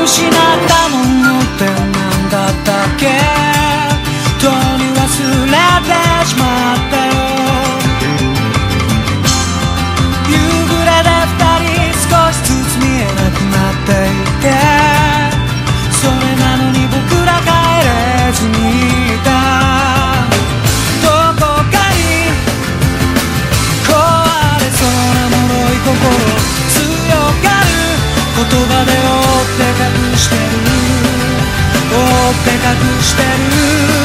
失ったものって何だったっけ、とに忘れてしまったよ。夕暮れで二人少しずつ見えなくなっていて、それなのに僕ら帰れずにいた。どこかに壊れそうな脆い心、強がる言葉で覆って隠してる、覆って隠してる。